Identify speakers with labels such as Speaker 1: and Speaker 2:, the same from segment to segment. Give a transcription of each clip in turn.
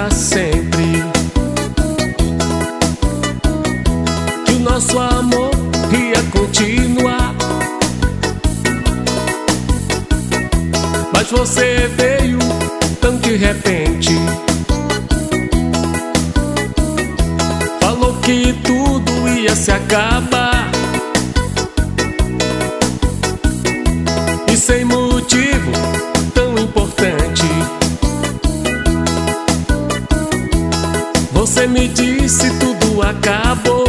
Speaker 1: pra sempre, que o nosso amor ia continuar. Mas você veio tão de repente, falou que tudo ia se acabar, e sem motivo tão importante. Você me disse tudo acabou,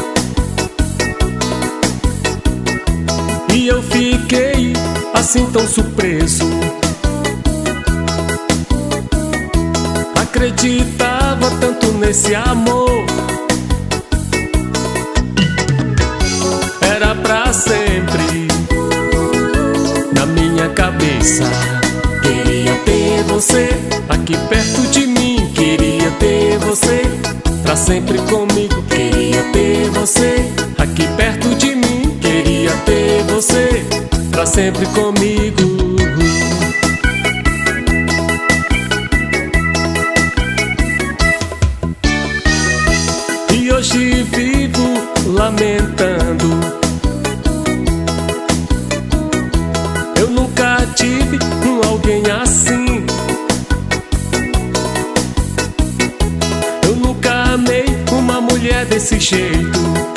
Speaker 1: e eu fiquei assim tão surpreso. Acreditava tanto nesse amor, era pra sempre na minha cabeça. Queria ter você aqui perto de mim, queria ter você pra sempre comigo. Queria ter você aqui perto de mim, queria ter você pra sempre comigo. E hoje vivo lamentando, eu nunca tive alguém assim. Eu nunca amei uma mulher desse jeito.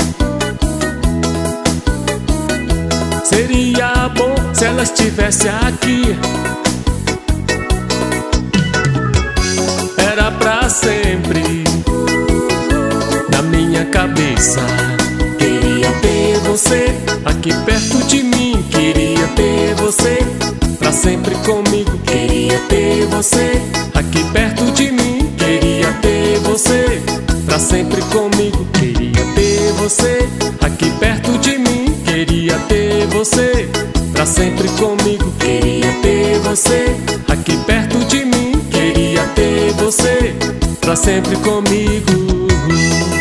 Speaker 1: Seria bom se ela estivesse aqui, era pra sempre na minha cabeça. Queria ter você aqui perto de mim, queria ter você pra sempre comigo. Queria ter você aqui perto de mim, queria ter você pra sempre comigo. Queria ter você aqui perto de mim, queria ter você pra sempre comigo. Queria ter você aqui perto de mim, queria ter você pra sempre comigo.